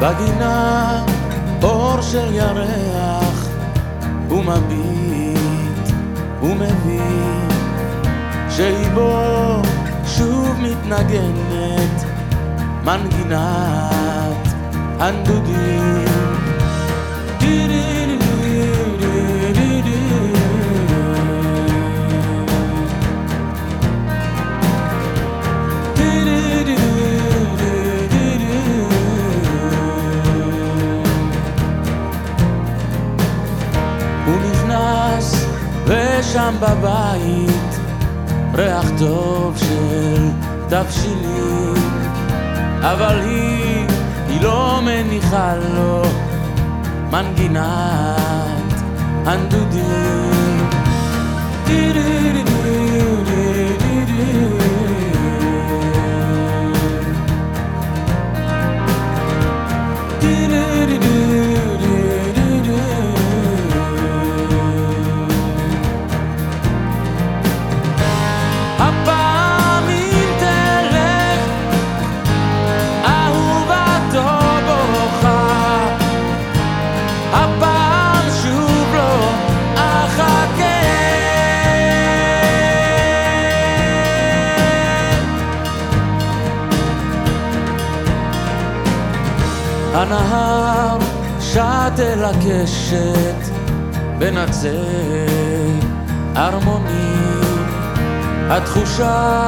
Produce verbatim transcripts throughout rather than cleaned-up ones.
בגינה אור של ירח, הוא מביט ומבין שהיא בו שוב מתנגנת מנגינת הנדודים. הוא נכנס ושם בבית ריח טוב של תבשילים, אבל היא, היא לא מניחה לו מנגינת הנדודים. הנהר שט אל הקשת בין עצי ארמונים, התחושה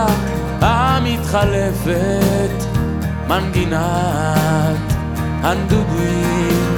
המתחלפת מנגינת הנדודים.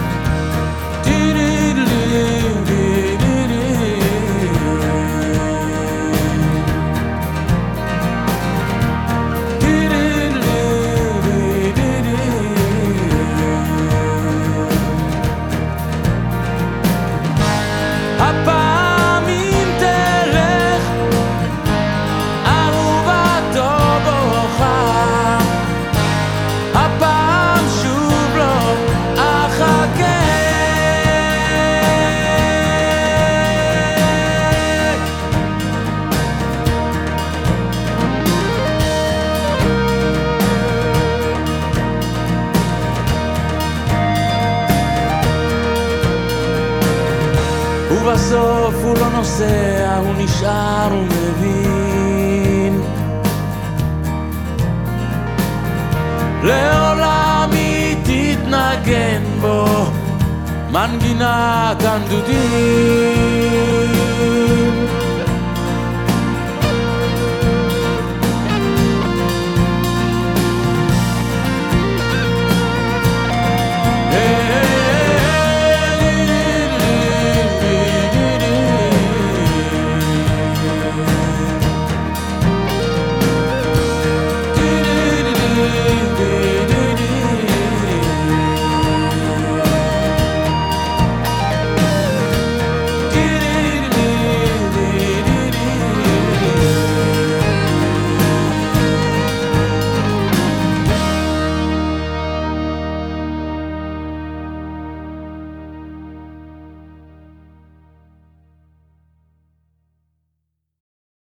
ובסוף הוא לא נוסע, הוא נשאר ומבין לעולם היא תתנגן בו מנגינת הנדודים.